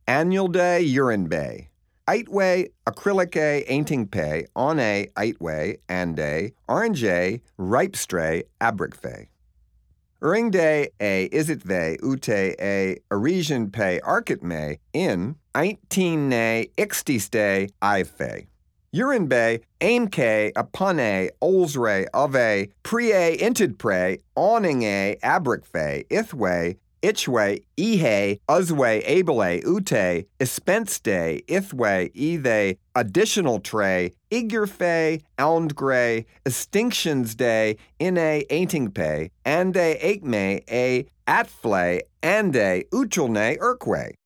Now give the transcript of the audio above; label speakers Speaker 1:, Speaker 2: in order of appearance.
Speaker 1: Annual day, urine bay. Eitway, acrylic ainting on a eitway, ande, orange ripe stray, abricfe. Uring day a isitve, ute a Arisian pay arcit me, in, 19 ne ixtiste, ife. Urine bay, aimke, upone, olsre, ove, prie, intid pre, awning abricfe, ithway, Ichwe, ihe, uswe, abele, ute, ispenste, ithwe, ethe, additional tray, igurfe, oundgre, extinctions day, ine, aintingpe, ande, aikme, atfle, ande, uchelne, urkwe.